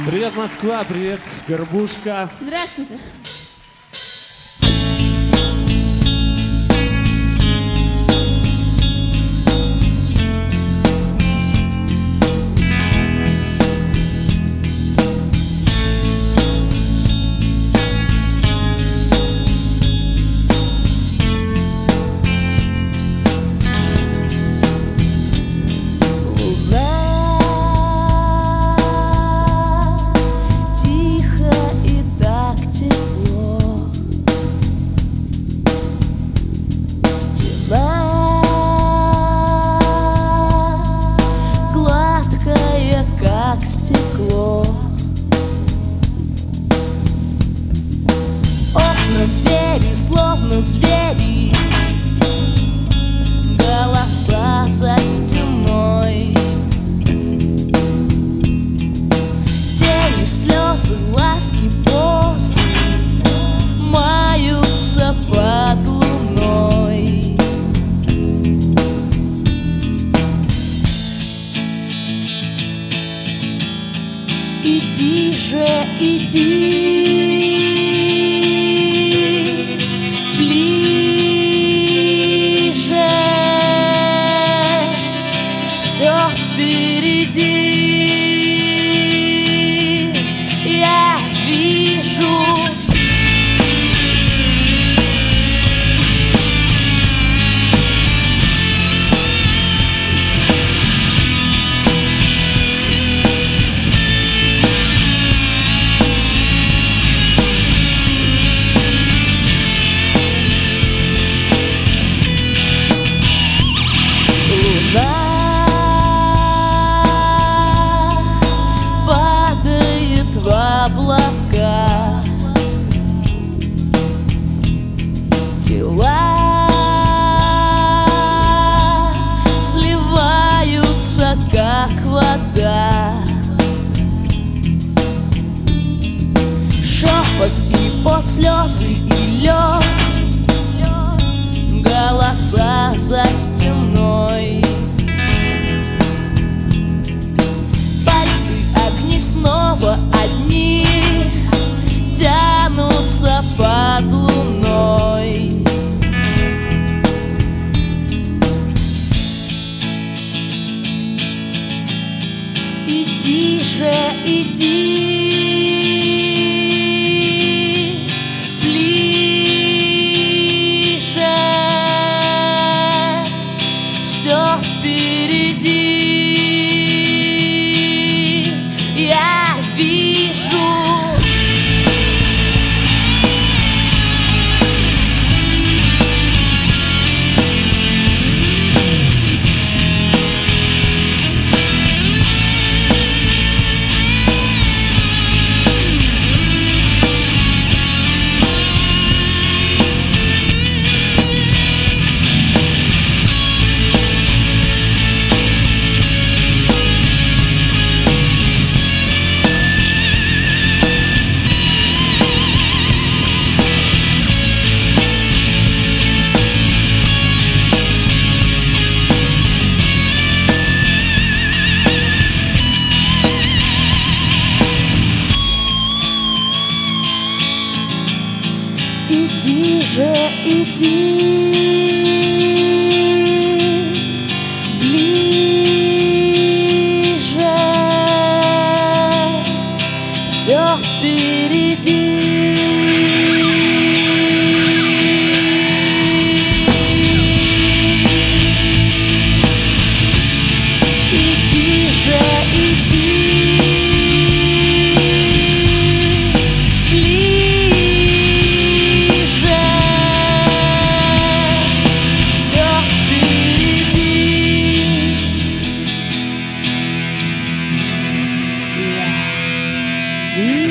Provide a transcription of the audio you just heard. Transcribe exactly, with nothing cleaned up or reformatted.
Привет, Москва, привет, Горбушка. Здравствуйте. Как стекло, окна, двери, словно звери, голоса за стеной, тени, слезы, ласки, посы маются под луной. Иди же, иди ближе, все впереди я вижу. Падает в облака, тела сливаются, как вода. Шепот и под слезы и лед, голоса за стеной. Снова одни тянутся под луной. Иди же, иди ближе, все впереди я вижу. Иди же, иди ближе, все впереди. Иди же, иди Mm-hmm.